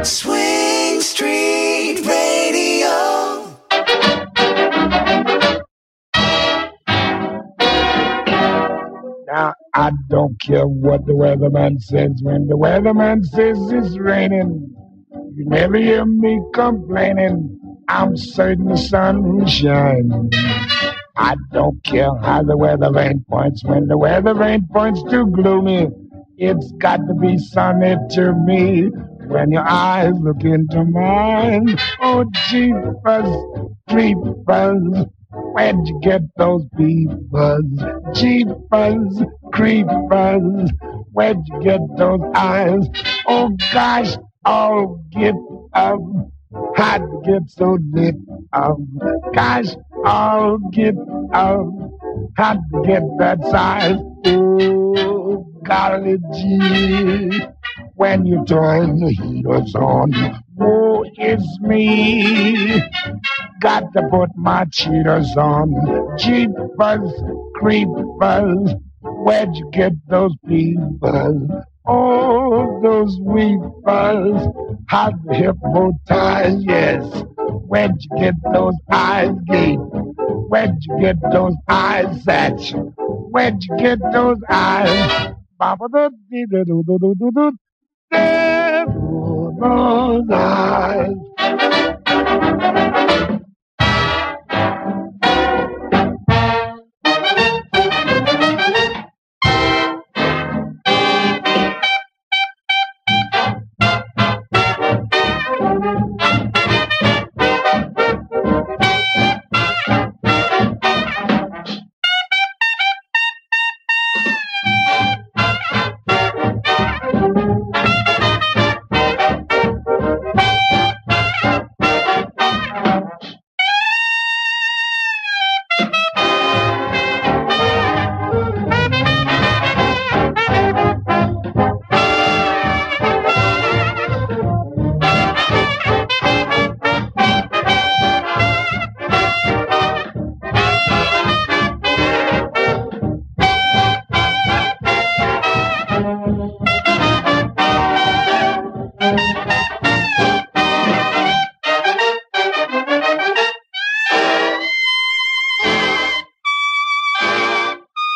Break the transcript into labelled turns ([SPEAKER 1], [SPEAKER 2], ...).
[SPEAKER 1] Swing Street Radio.
[SPEAKER 2] Now, I don't care what the weatherman says. When the weatherman says it's raining, you never hear me complaining. I'm certain the sun will shine. I don't care how the weather vane points. When the weather vane points too gloomy, it's got to be sunny to me. When your eyes look into mine, oh, jeepers, creepers, where'd you get those beavers? Jeepers, creepers, where'd you get those eyes? Oh, gosh, I'll get up. How'd you get so lit up? Gosh, I'll get up. How'd you get that size? Oh, golly gee. When you turn the heaters on, oh, it's me. Got to put my cheaters on. Jeepers, creepers, where'd you get those peepers? Oh, those weepers, hot hypnotize, yes. Where'd you get those eyes, Gate? Where'd you get those eyes, Satch? Where'd you get those eyes? Ba-ba-da-dee-da-doo-doo-doo-doo-doo. There go those eyes.